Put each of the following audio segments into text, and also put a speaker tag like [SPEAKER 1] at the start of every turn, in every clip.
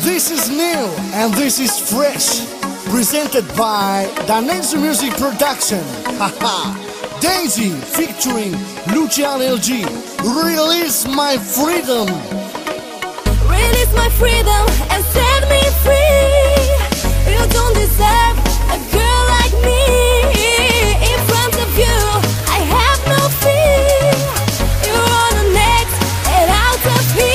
[SPEAKER 1] This is new and this is fresh. Presented by Danenzo Music Production. Haha. Daisy featuring Lucian LG. Release my freedom.
[SPEAKER 2] Release my freedom and set me free. You don't deserve a girl like me. In front of you, I have no fear. You're on the next and out of here.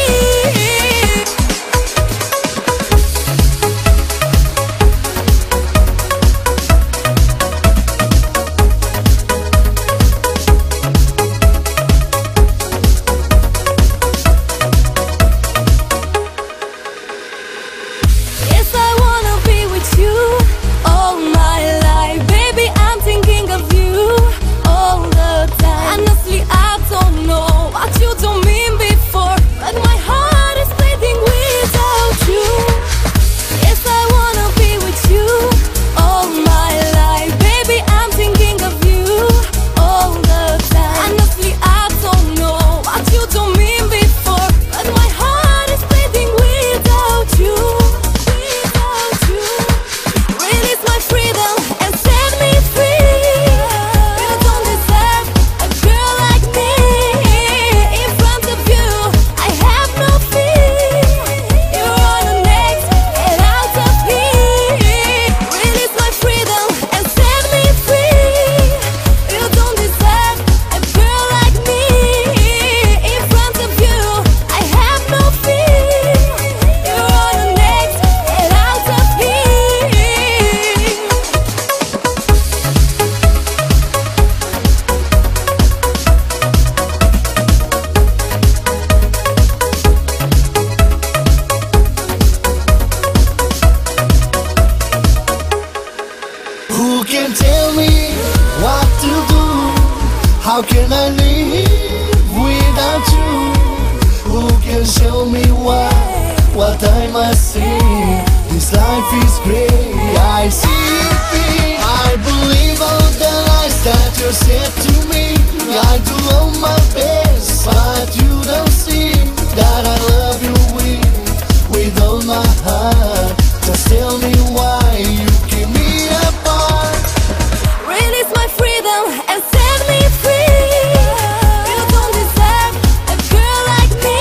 [SPEAKER 1] Who can tell me what to do? How can I live without you? Who can show me what I must see? This life is great, I see it. I believe all the lies that you said to me. I do all my best, but you don't see that I love you with all my heart. Just tell me why you keep me apart.
[SPEAKER 2] Release my freedom and set me free. You don't deserve a girl like me.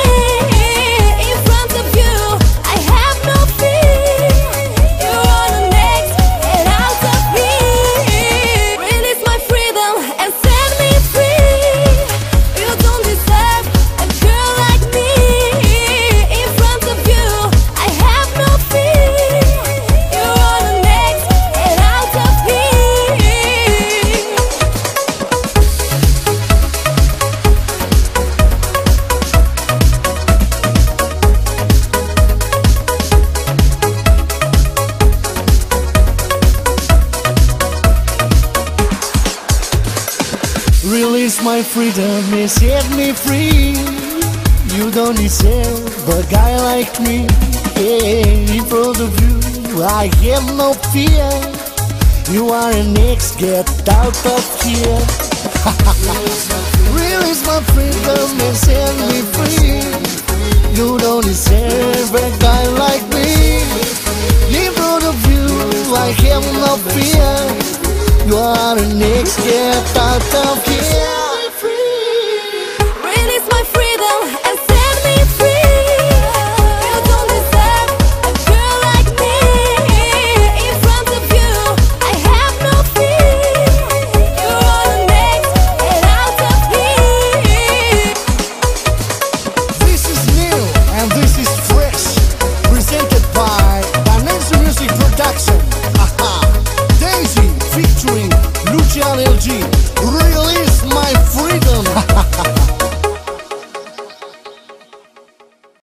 [SPEAKER 2] In front of you, I have no fear. You're on the next and out of here. Release my freedom and set me free. You don't deserve a girl like me. In front of you, I have no fear. You're on the next and out of here.
[SPEAKER 1] Release my freedom and set me free. You don't deserve a guy like me. Yeah, in front of you, I have no fear. You are an ex, get out of here. Release my freedom and set me free. You don't deserve a guy like me. In front of you, I have no fear. You are an ex, get out of here.
[SPEAKER 2] Release my freedom and set me free. You don't deserve a girl like me. In front of you, I have no fear. You're on the next and out of here.
[SPEAKER 1] This is new and this is fresh. Presented by Danenzo Music Production. Haha. Daisy featuring Lucian LG. Release